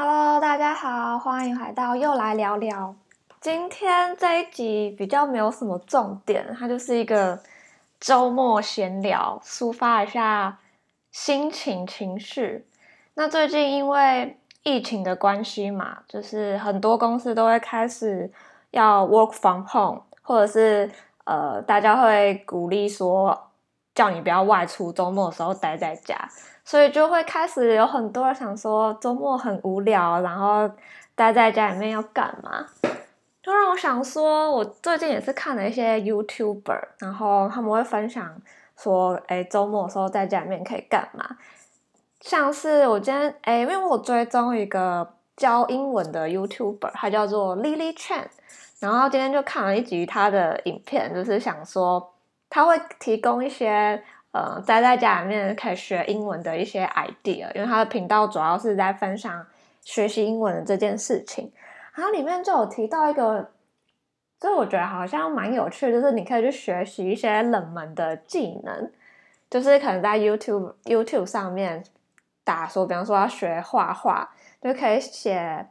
Hello，大家好，欢迎来到又来聊聊。今天这一集比较没有什么重点，它就是一个周末闲聊，抒发一下心情情绪。那最近因为疫情的关系嘛，就是很多公司都会开始要 work from home，或者是大家会鼓励说叫你不要外出，周末的时候待在家。所以就会开始有很多人想说周末很无聊，然后待在家里面要干嘛？就让我想说，我最近也是看了一些 YouTuber， 然后他们会分享说，周末的时候在家里面可以干嘛？像是我今天，因为我追踪一个教英文的 YouTuber， 他叫做 Lily Chen， 然后今天就看了一集他的影片，就是想说他会提供一些待在家里面可以学英文的一些 idea， 因为他的频道主要是在分享学习英文的这件事情。然后里面就有提到一个，就我觉得好像蛮有趣的，就是你可以去学习一些冷门的技能，就是可能在 YouTube 上面打说，比方说要学画画，就可以写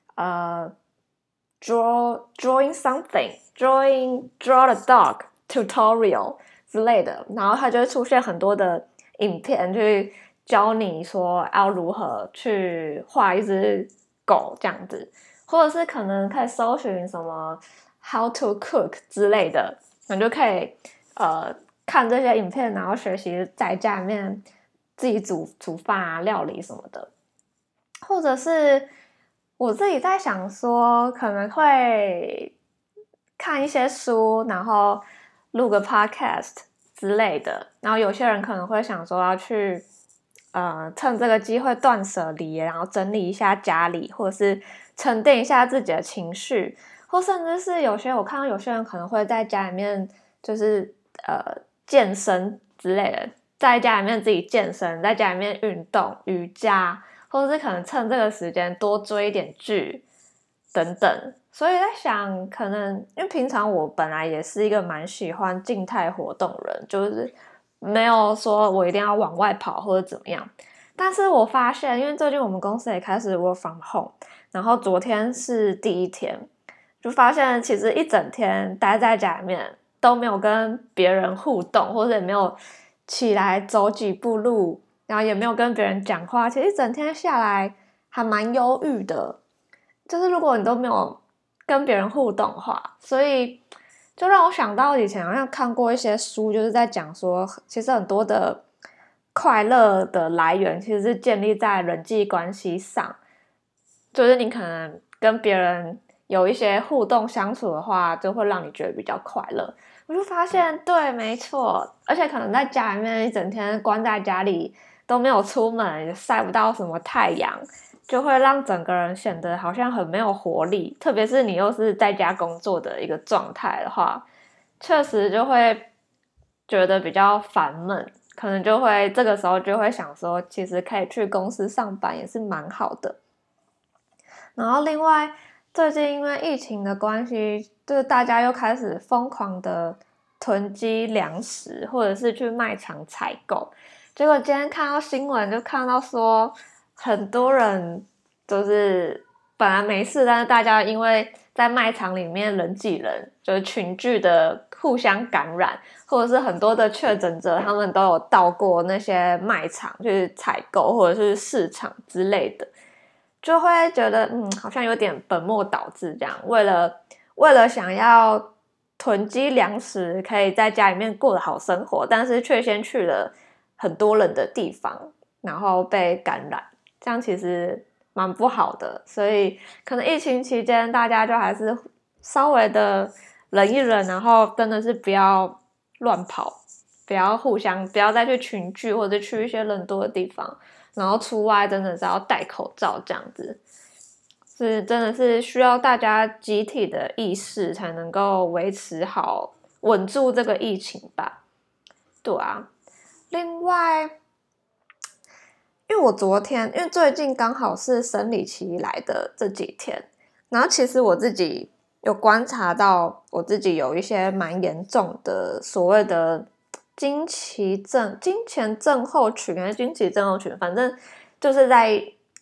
drawing something draw the dog tutorial 之类的，然后它就会出现很多的影片去教你说要如何去画一只狗这样子，或者是可能可以搜寻什么 how to cook 之类的，你就可以看这些影片，然后学习在家里面自己煮饭啊、料理什么的，或者是我自己在想说，可能会看一些书，然后录个 podcast 之类的。然后有些人可能会想说要去趁这个机会断舍离，然后整理一下家里，或者是沉淀一下自己的情绪，或甚至是我看到有些人可能会在家里面就是健身之类的，在家里面自己健身，在家里面运动、瑜伽。或者是可能趁这个时间多追一点剧等等，所以在想，可能因为平常我本来也是一个蛮喜欢静态活动人，就是没有说我一定要往外跑或者怎么样。但是我发现，因为最近我们公司也开始 work from home， 然后昨天是第一天，就发现其实一整天待在家里面都没有跟别人互动，或者也没有起来走几步路。然后也没有跟别人讲话，其实一整天下来还蛮忧郁的。就是如果你都没有跟别人互动的话，所以就让我想到以前好像看过一些书，就是在讲说，其实很多的快乐的来源其实是建立在人际关系上，就是你可能跟别人有一些互动相处的话，就会让你觉得比较快乐。我就发现，对，没错，而且可能在家里面一整天关在家里。都没有出门，也晒不到什么太阳，就会让整个人显得好像很没有活力。特别是你又是在家工作的一个状态的话，确实就会觉得比较烦闷，可能就会这个时候就会想说，其实可以去公司上班也是蛮好的。然后另外，最近因为疫情的关系，就是大家又开始疯狂的囤积粮食，或者是去卖场采购。结果今天看到新闻，就看到说很多人就是本来没事，但是大家因为在卖场里面人挤人，就是群聚的互相感染，或者是很多的确诊者，他们都有到过那些卖场去采购或者是市场之类的，就会觉得好像有点本末倒置这样，为了想要囤积粮食，可以在家里面过得好生活，但是却先去了很多人的地方，然后被感染，这样其实蛮不好的。所以可能疫情期间大家就还是稍微的忍一忍，然后真的是不要乱跑，不要再去群聚或者去一些人多的地方，然后出外真的是要戴口罩这样子。是真的是需要大家集体的意识才能够维持好稳住这个疫情吧。对啊，另外，因为我昨天，因为最近刚好是生理期来的这几天，然后其实我自己有观察到，我自己有一些蛮严重的所谓的金钱症候群还是经期症候群，反正就是在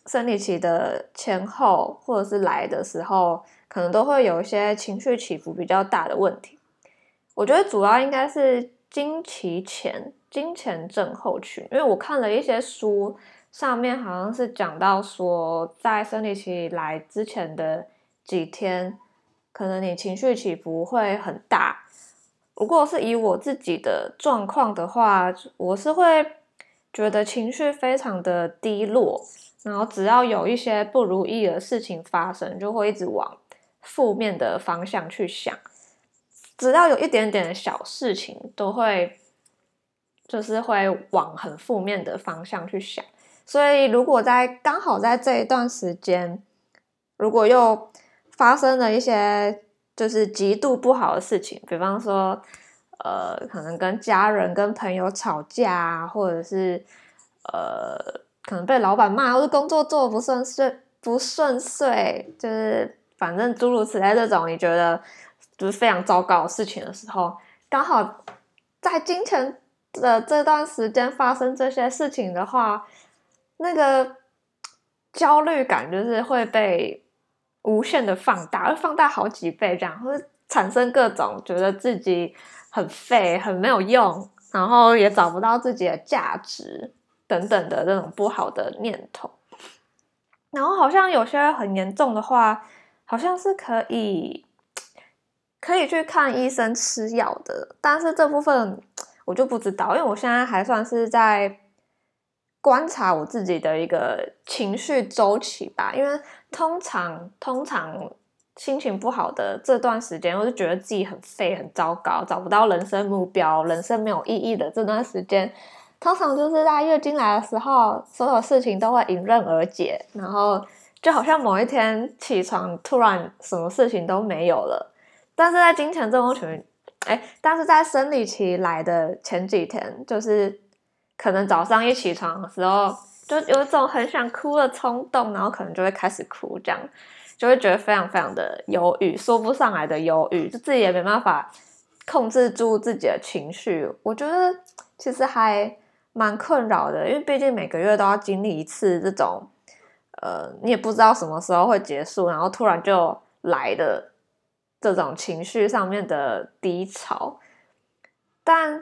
生理期的前后或者是来的时候，可能都会有一些情绪起伏比较大的问题。我觉得主要应该是经期前、经前症候群，因为我看了一些书，上面好像是讲到说，在生理期来之前的几天，可能你情绪起伏会很大。如果是以我自己的状况的话，我是会觉得情绪非常的低落，然后只要有一些不如意的事情发生，就会一直往负面的方向去想。只要有一点点的小事情，都会就是会往很负面的方向去想。所以如果刚好在这一段时间，如果又发生了一些就是极度不好的事情，比方说可能跟家人跟朋友吵架啊，或者是可能被老板骂，或是工作做得不顺遂，就是反正诸如此类这种你觉得就是非常糟糕的事情的时候，刚好在金钱的这段时间发生这些事情的话，那个焦虑感就是会被无限的放大，会放大好几倍这样，会产生各种觉得自己很废、很没有用，然后也找不到自己的价值等等的这种不好的念头。然后好像有些很严重的话，好像是可以去看医生吃药的，但是这部分我就不知道，因为我现在还算是在观察我自己的一个情绪周期吧。因为通常心情不好的这段时间，我就觉得自己很废、很糟糕，找不到人生目标，人生没有意义的这段时间，通常就是在月经来的时候，所有事情都会迎刃而解，然后就好像某一天起床，突然什么事情都没有了。但是在经前症候群，但是在生理期来的前几天，就是可能早上一起床的时候，就有一种很想哭的冲动，然后可能就会开始哭，这样就会觉得非常非常的忧郁，说不上来的忧郁，就自己也没办法控制住自己的情绪。我觉得其实还蛮困扰的，因为毕竟每个月都要经历一次这种，你也不知道什么时候会结束，然后突然就来的这种情绪上面的低潮。但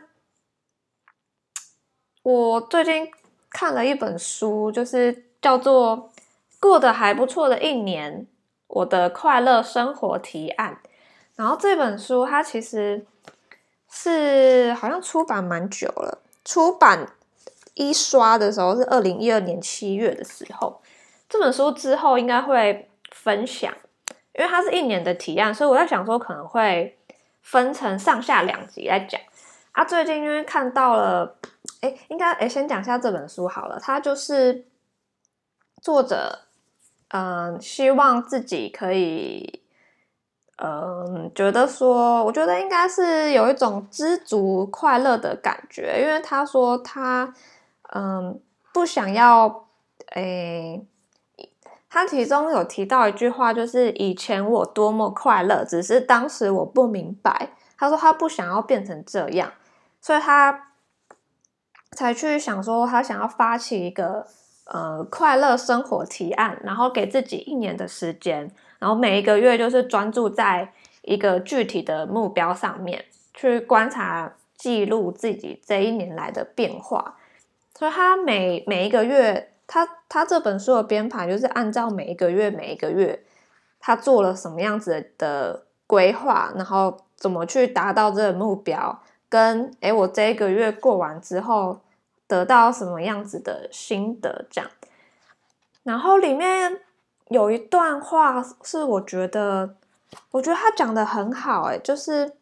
我最近看了一本书，就是叫做《过得还不错的一年：我的快乐生活提案》。然后这本书它其实是好像出版蛮久了，出版一刷的时候是2012年7月的时候。这本书之后应该会分享，因为它是1年的提案，所以我在想说可能会分成上下2集来讲。最近因为看到了，应该先讲一下这本书好了。它就是作者，希望自己可以，觉得说，我觉得应该是有一种知足快乐的感觉，因为他说他，不想要，他其中有提到一句话，就是以前我多么快乐，只是当时我不明白。他说他不想要变成这样，所以他才去想说他想要发起一个快乐生活提案，然后给自己1年的时间，然后每一个月就是专注在一个具体的目标上面，去观察记录自己这1年来的变化。所以他每一个月，他这本书的编排就是按照每一个月他做了什么样子的规划，然后怎么去达到这个目标，跟我这一个月过完之后得到什么样子的心得这样。然后里面有一段话是我觉得他讲得很好，就是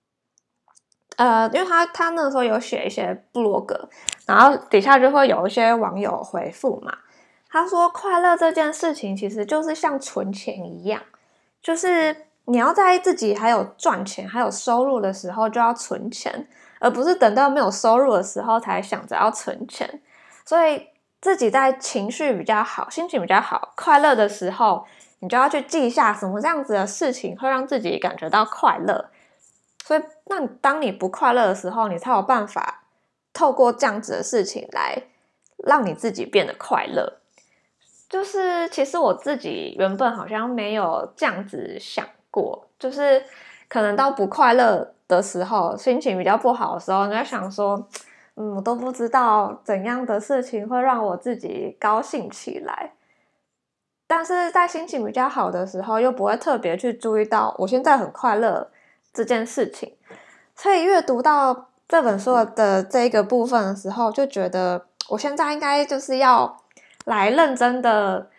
因为他那时候有写一些部落格，然后底下就会有一些网友回复嘛。他说快乐这件事情其实就是像存钱一样，就是你要在自己还有赚钱还有收入的时候就要存钱，而不是等到没有收入的时候才想着要存钱。所以自己在情绪比较好、心情比较好、快乐的时候，你就要去记下什么这样子的事情会让自己感觉到快乐。所以那当你不快乐的时候，你才有办法透过这样子的事情来让你自己变得快乐。 就是其实我自己原本好像没有这样子想过，就是可能到不快乐的时候，心情比较不好的时候，你在想说，我都不知道怎样的事情会让我自己高兴起来。但是在心情比较好的时候，又不会特别去注意到我现在很快乐这件事情。所以阅读到这本书的这一个部分的时候，就觉得我现在应该就是要来认真的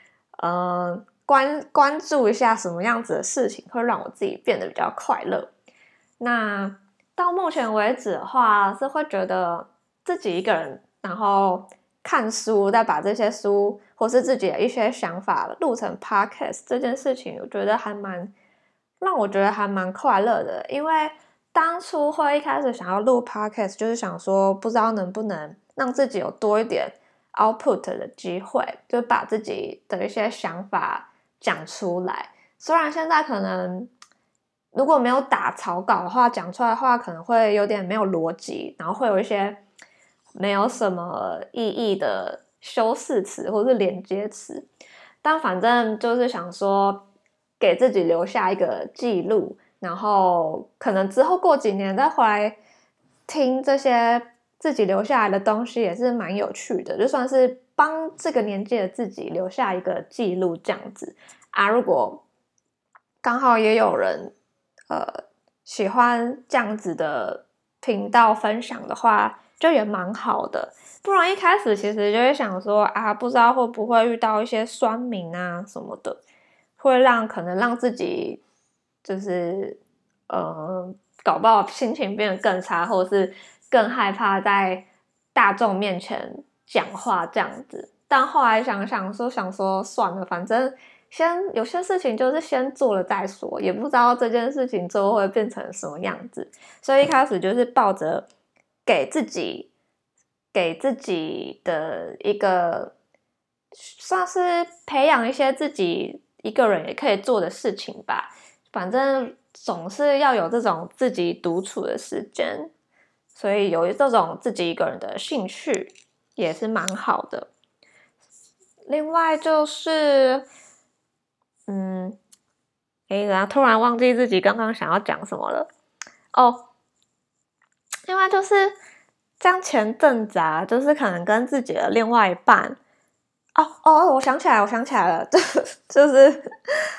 关注一下什么样子的事情会让我自己变得比较快乐。那到目前为止的话，是会觉得自己一个人然后看书，再把这些书或是自己的一些想法录成 podcast 这件事情，我觉得让我觉得还蛮快乐的。因为当初会一开始想要录 podcast， 就是想说不知道能不能让自己有多一点 output 的机会，就把自己的一些想法讲出来。虽然现在可能如果没有打草稿的话，讲出来的话可能会有点没有逻辑，然后会有一些没有什么意义的修饰词或是连接词，但反正就是想说给自己留下一个记录，然后可能之后过几年再回来听这些自己留下来的东西，也是蛮有趣的，就算是帮这个年纪的自己留下一个记录这样子啊。如果刚好也有人喜欢这样子的频道分享的话，就也蛮好的。不然一开始其实就会想说啊，不知道会不会遇到一些酸民啊什么的，会可能让自己就是搞不好心情变得更差，或者是更害怕在大众面前讲话这样子。但后来想说算了，反正有些事情就是先做了再说，也不知道这件事情最后会变成什么样子。所以一开始就是抱着给自己的一个算是培养一些自己一个人也可以做的事情吧。反正总是要有这种自己独处的时间，所以有这种自己一个人的兴趣也是蛮好的。另外就是然后突然忘记自己刚刚想要讲什么了哦。另外就是像前阵子啊，就是可能跟自己的另外一半我想起来了，就是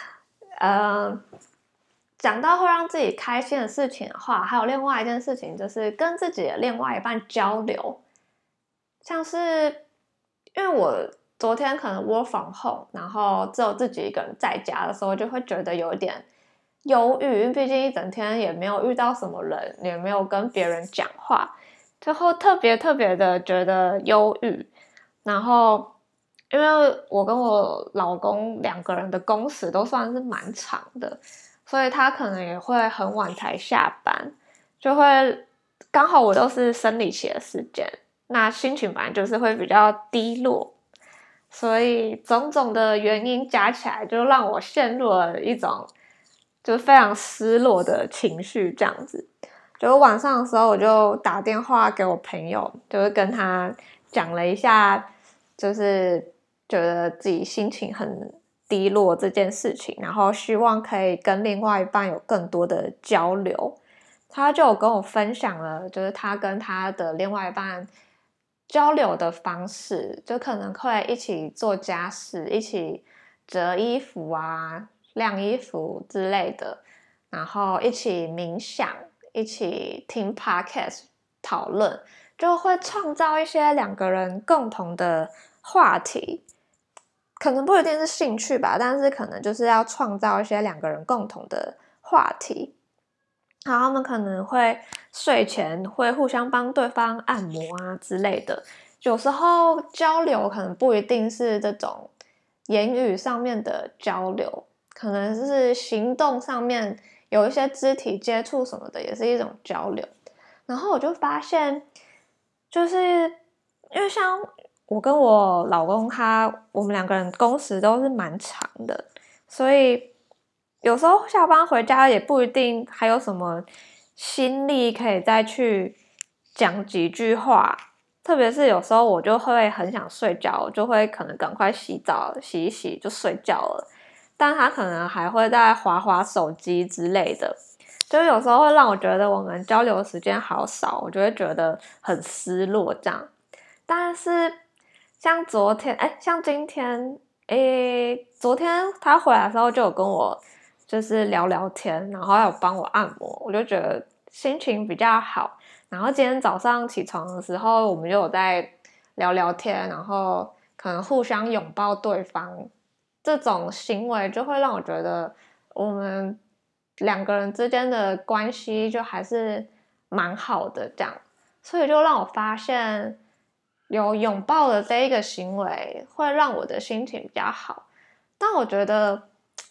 讲到会让自己开心的事情的话，还有另外一件事情就是跟自己的另外一半交流。像是因为我昨天可能 work from home， 然后只有自己一个人在家的时候，就会觉得有一点忧郁，因为毕竟一整天也没有遇到什么人，也没有跟别人讲话，就会特别的觉得忧郁。然后因为我跟我老公两个人的工时都算是蛮长的，所以他可能也会很晚才下班，就会刚好我都是生理期的时间，那心情本来就是会比较低落，所以种种的原因加起来，就让我陷入了一种就是非常失落的情绪这样子。就晚上的时候，我就打电话给我朋友，就是跟他讲了一下，就是觉得自己心情很低落这件事情，然后希望可以跟另外一半有更多的交流。他就有跟我分享了，就是他跟他的另外一半交流的方式，就可能会一起做家事，一起折衣服啊、晾衣服之类的，然后一起冥想，一起听 podcast 讨论，就会创造一些两个人共同的话题。可能不一定是兴趣吧，但是可能就是要创造一些两个人共同的话题。然后他们可能会睡前会互相帮对方按摩啊之类的。有时候交流可能不一定是这种言语上面的交流，可能是行动上面有一些肢体接触什么的，也是一种交流。然后我就发现，就是因为像我跟我老公我们两个人工时都是蛮长的，所以有时候下班回家也不一定还有什么心力可以再去讲几句话， 特别是有时候我就会很想睡觉，我就会可能赶快洗澡洗一洗就睡觉了，但他可能还会在滑手机之类的，就有时候会让我觉得我们交流的时间好少，我就会觉得很失落这样。但是像像今天，昨天他回来的时候就有跟我就是聊聊天，然后还有帮我按摩，我就觉得心情比较好。然后今天早上起床的时候，我们就有在聊聊天，然后可能互相拥抱对方，这种行为就会让我觉得我们两个人之间的关系就还是蛮好的这样，所以就让我发现有拥抱的这一个行为会让我的心情比较好。但我觉得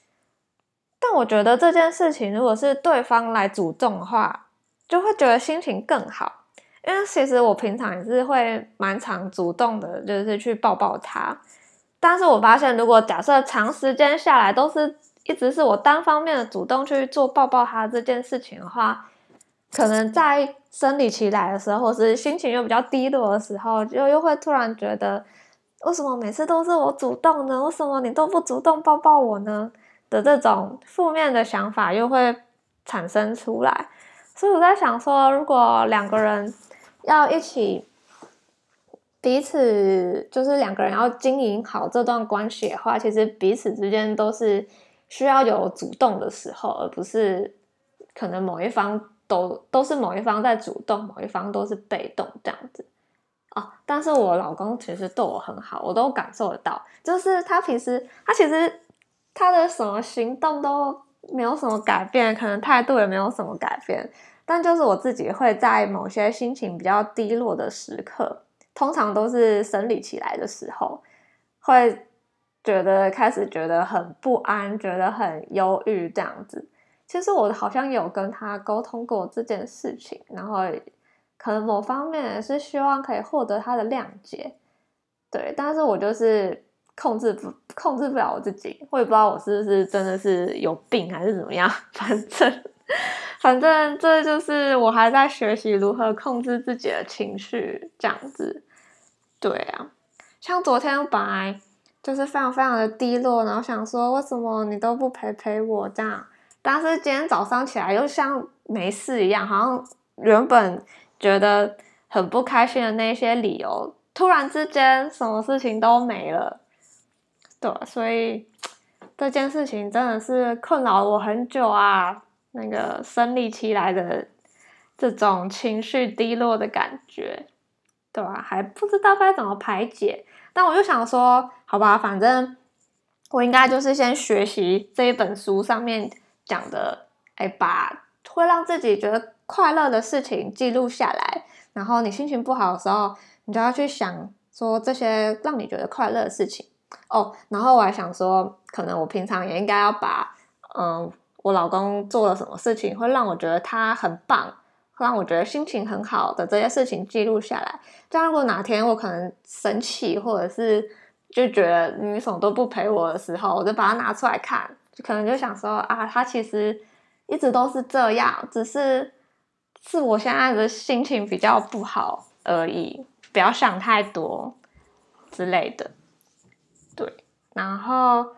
这件事情如果是对方来主动的话，就会觉得心情更好。因为其实我平常也是会蛮常主动的，就是去抱抱他。但是我发现如果假设长时间下来都是一直是我单方面的主动去做抱抱他这件事情的话，可能在生理期来的时候，或是心情又比较低落的时候，又会突然觉得，为什么每次都是我主动呢？为什么你都不主动抱抱我呢？的这种负面的想法又会产生出来。所以我在想说，如果两个人要一起彼此就是两个人要经营好这段关系的话，其实彼此之间都是需要有主动的时候，而不是可能某一方都是某一方在主动，某一方都是被动这样子。哦，但是我老公其实对我很好，我都感受得到，就是他其实他的什么行动都没有什么改变，可能态度也没有什么改变，但就是我自己会在某些心情比较低落的时刻，通常都是生理期来的时候，会开始觉得很不安，觉得很忧郁这样子。其实我好像有跟他沟通过这件事情，然后可能某方面也是希望可以获得他的谅解，对，但是我就是控制不了我自己，我也不知道我是不是真的是有病还是怎么样，反正这就是我还在学习如何控制自己的情绪这样子。对啊，像昨天本来就是非常非常的低落，然后想说为什么你都不陪我这样，但是今天早上起来又像没事一样，好像原本觉得很不开心的那些理由，突然之间什么事情都没了。对，所以这件事情真的是困扰我很久啊，那个生理期来的这种情绪低落的感觉，对吧？还不知道该怎么排解，但我就想说，好吧，反正我应该就是先学习这一本书上面讲的，把会让自己觉得快乐的事情记录下来，然后你心情不好的时候，你就要去想说这些让你觉得快乐的事情。哦，然后我还想说，可能我平常也应该要把，我老公做了什么事情会让我觉得他很棒，会让我觉得心情很好的这些事情记录下来。这样如果哪天我可能生气，或者是就觉得你什么都不陪我的时候，我就把它拿出来看，就可能就想说啊，他其实一直都是这样，只是我现在的心情比较不好而已，不要想太多之类的。对，然后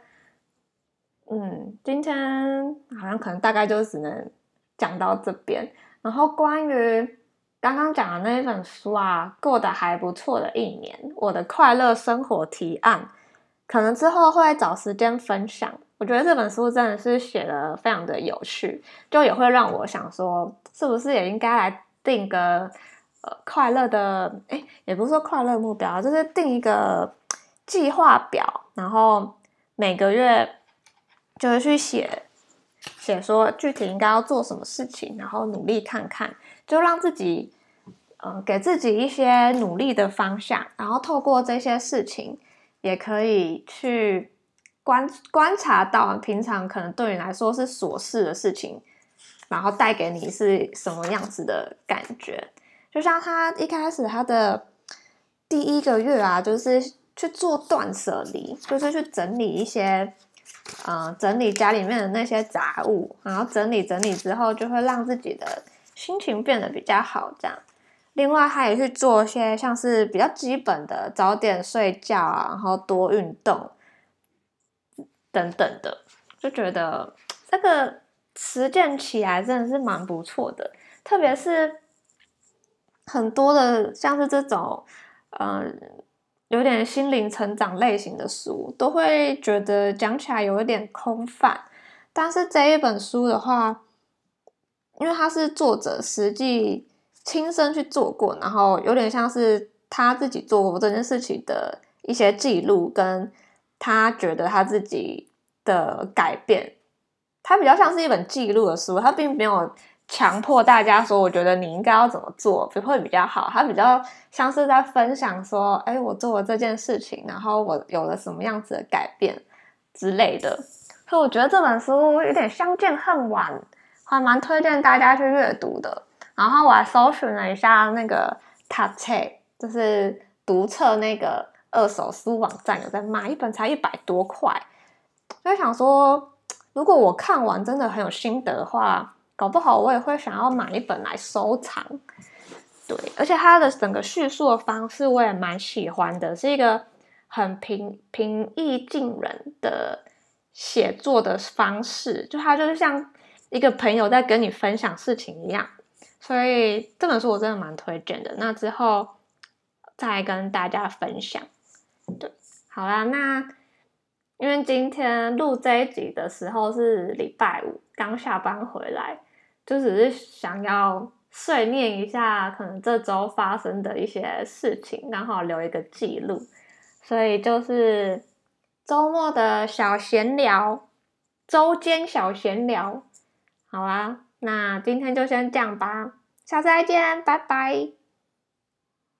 今天好像可能大概就只能讲到这边。然后关于刚刚讲的那一本书啊，过得还不错的一年，我的快乐生活提案，可能之后会找时间分享。我觉得这本书真的是写得非常的有趣，就也会让我想说，是不是也应该来定个快乐的，也不是说快乐目标，就是定一个计划表，然后每个月就是去写说具体应该要做什么事情，然后努力看看，就让自己给自己一些努力的方向，然后透过这些事情也可以去观察到平常可能对你来说是琐事的事情，然后带给你是什么样子的感觉。就像他一开始他的第一个月啊，就是去做断舍离，就是去整理一些整理家里面的那些杂物，然后整理之后就会让自己的心情变得比较好这样。 另外他也去做一些像是比较基本的早点睡觉啊，然后多运动等等的，就觉得这个实践起来真的是蛮不错的。特别是很多的像是这种有点心灵成长类型的书，都会觉得讲起来有一点空泛。但是这一本书的话，因为他是作者实际亲身去做过，然后有点像是他自己做过这件事情的一些记录，跟他觉得他自己的改变，它比较像是一本记录的书，它并没有强迫大家说，我觉得你应该要怎么做会比较好。它比较像是在分享说，哎，我做了这件事情，然后我有了什么样子的改变之类的。所以我觉得这本书有点相见恨晚，还蛮推荐大家去阅读的。然后我还搜寻了一下那个 Tate， 就是读册那个二手书网站有在卖，一本才100多块。就想说，如果我看完真的很有心得的话，搞不好我也会想要买一本来收藏。对，而且它的整个叙述的方式我也蛮喜欢的，是一个很平易近人的写作的方式，就它就是像一个朋友在跟你分享事情一样。所以这本书我真的蛮推荐的，那之后再跟大家分享。对，好啦，那因为今天录这一集的时候是礼拜五，刚下班回来，就只是想要碎念一下可能这周发生的一些事情，刚好留一个记录，所以就是周末的小闲聊，周间小闲聊。好啦，那今天就先这样吧，下次再见，拜拜。